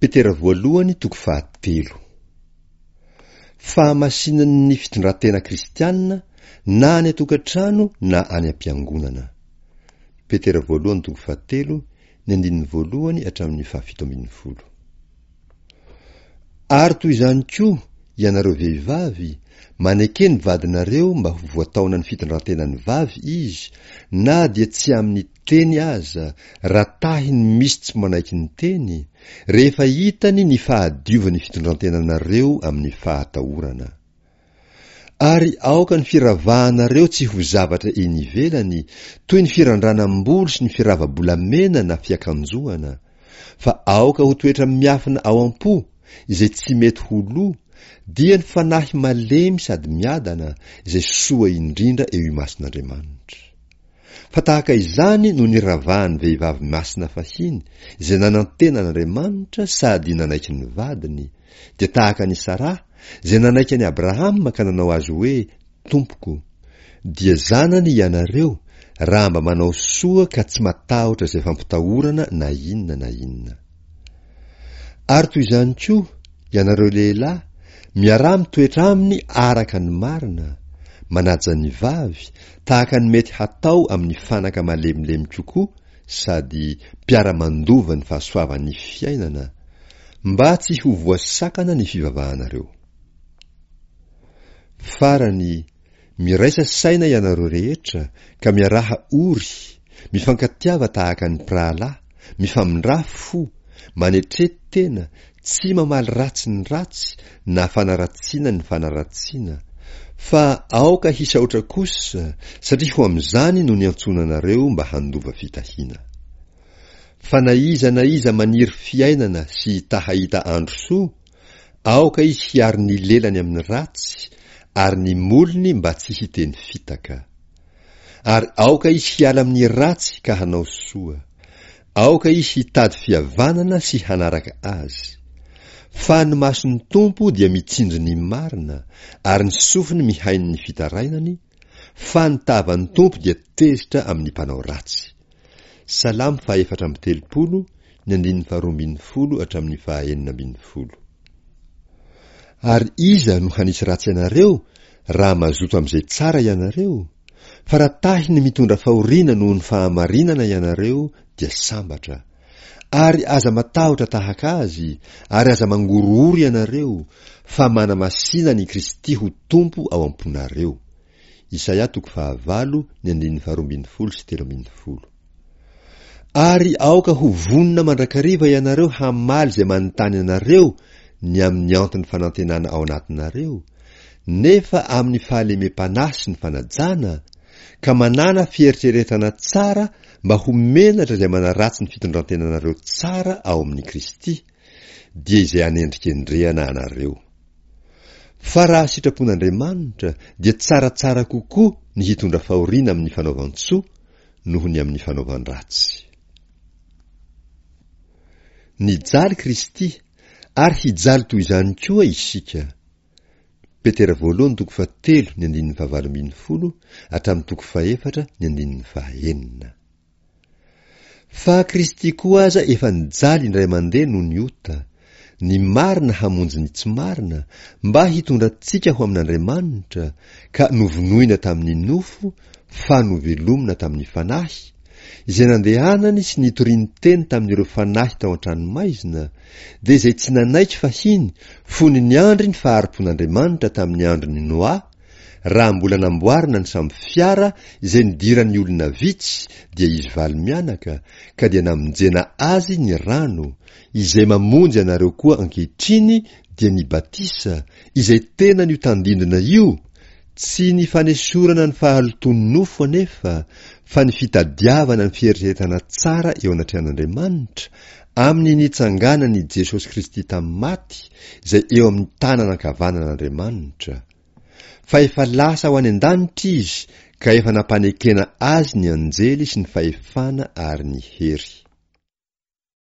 Petera voalohany toko 7. Fahamasinan'ny fitondratena kristianina na any atokantrano na any am-piangonana. Petera voalohany toko 7 ny 1 hatramin'ny 7. Ary toy izany koa ianareo vehivavy, maneke ny vadinareo mba ho voataona ny fitondratena ny vavy izy, na dia tsy amin'ny teny aza, raha tahiny misy tsy manaiky ny teny, rehefa hitany ny fahadiovany fitondrantenanareo amin'ny fahatahorana. Ary aoka ny firavahanareo tsy ho zavatra eny ivelany, toy ny firandranam-bolo sy ny firava-bolamena na fiakanjoana, fa aoka ho toetra miafina ao am-po, izay tsy mety ho lo, dia ny fanahy malemy sady miadana, izay soa indrindra eo imason'Andriamanitra. Fa tahaka izany no niravahan'ny vehivavy masina fahiny, izay nanantena an'Andriamanitra sady nanaiky ny vadiny, dia tahaka ny Sara, izay nanaiky any Abrahama ka nanao azy hoe tompoko. Dia zanany ianareo, raha mba manao soa ka tsy matahotra izay fampitahorana na inona na inona. Ary toy izany koa, ianareo lehilahy, miarah mitoetra aminy araka ny marina, manaja ny vavy, tahaka ny mety hatao amin'ny fanaka malemilemy kokoa, sady mpiara-mandova ny fahasoavan'ny fiainana, mba tsy ho voasakana ny fivavahanareo. Farany, miraisa saina ianareo rehetra, ka miaraha ory, mifankatiava tahaka ny pralahy, mifamindra fo, manetrety tena, tsy mamaly ratsy ny ratsy, na fanaratsiana ny fanaratsiana, fa aoka hisaotra kosa, satria ho amin'izany no niantsonanareo mba handova fitahina. Fa na iza maniry fiainana sy tahahita andro soa, aoka izy hiary ny lelany amin'ny ratsy, ary ny molony mba tsy hiteny fitaka. Ary aoka izy hiala amin'ny ratsy ka hanao soa, aoka izy hitady fihavanana sy hanaraka azy. Fa ny mason'ny tompo dia mitsinjo ny marina, ary ny sofiny mihainy ny fitarainany, fa ny tavan'ny tompo dia tezitra amin'ny mpanao ratsy. Salamy 4:30, ny 12 hatramin'ny 14. Ary iza no hanisy ratsy ianareo, raha mazoto amin'izay tsara ianareo? Fa raha tahiny mitondra fahoriana noho ny fahamarinana ianareo, dia sambatra. Ary aza matahotra tahaka azy, ary aza mangorory ianareo, fa manamasina ny Kristy ho tompo ao amponareo. Isaia 5:12, ny 12-13. Ary aoka ho vonina mandrakariva ianareo hamaly izay manontany ianareo ny amin'ny antony fanantenana ao anatinareo, nefa amin'ny fahalemem-panahy sy ny fanajana, ka manana fieritreretana tsara mba ho menatra izay manaratsy ny fitondrantenanareo tsara ao amin'ny Kristy, dia izay hanendrikendrehana anareo. Fa raha sitrapon'Andriamanitra, dia tsaratsara kokoa ny hitondra fahoriana amin'ny fanaovan-tsoa noho ny amin'ny fanaovan-dratsy. Nijaly Kristy, ary hijaly toy izany koa isika. Petera voalohany toko 7 ny 17 hatramin'ny toko 4 ny 19. Fa Kristy koa aza efa nijaly indray mandeha noho ny ota, ny marina hamonjy ny tsy marina, mba hitondrantsika ho amin'Andriamanitra, ka novonoina tamin'ny nofo, fa novelomina tamin'ny fanahy, izay nandehanany sy nitoriany teny tamin'ireo fanahy tao an-tranomaizina, dia izay tsy nanaiky fahiny fony ny andry ny faharim-pon'Andriamanitra tamin'ny andro ny Noa, raha mbola namboarina ny samby fiara izay nidiran'ny olona vitsy, dia izy valy mianaka, ka dia namonjena azy ny rano, izay mamonjy anareo koa ankehitriny, dia ny batisa, izay tena ny tandindona io, tsy ny fanesorana ny fahalotony nofo anefa, fa ny fitadiavana ny fieritreretana tsara eo anatrehan'Andriamanitra, amin'ny nitsanganany Jesosy Kristy tamin'ny maty, izay eo amin'ny tanana ankavanan'Andriamanitra. Fa efa lasa ho any an-danitra izy, ka efa nampanekena azy ny anjely sy ny fahefana ary ny hery.